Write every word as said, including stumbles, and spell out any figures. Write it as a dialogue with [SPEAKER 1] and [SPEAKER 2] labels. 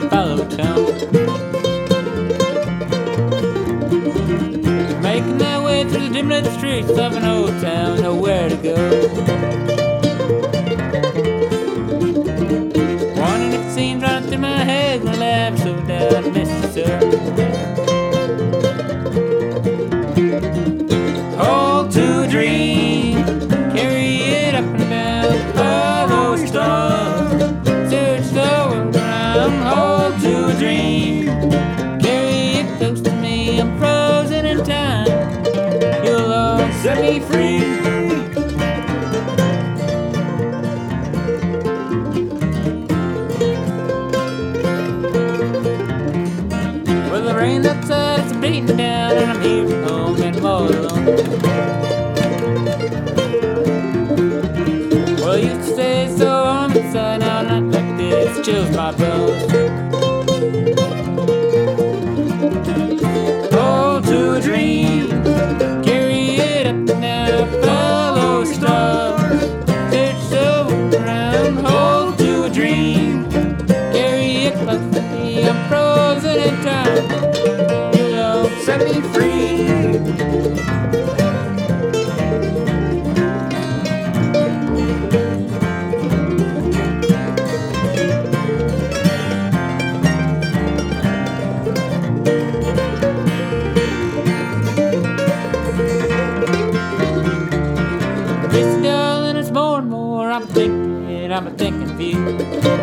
[SPEAKER 1] follow town. Making their way through the dim-lit streets of an old town, nowhere to go. Wondering if scenes running through my head when I laugh so down, I miss you, sir. Hold to a dream, carry it up and down, follow your star, search the world around. Hold to a dream, carry it close to me, I'm frozen in time, you'll all set me free. Well, the rain outside is beating down, and I'm here at home and I'm all alone. Well, you used to say so on inside, now not like this, chills my bones. Hold to a dream, carry it up and down, follow stars, search the world around. Hold to a dream, carry it close to me, I'm frozen in time, you'll set me free. Yes, darling, it's more and more I'm thinking, I'm a thinking of you.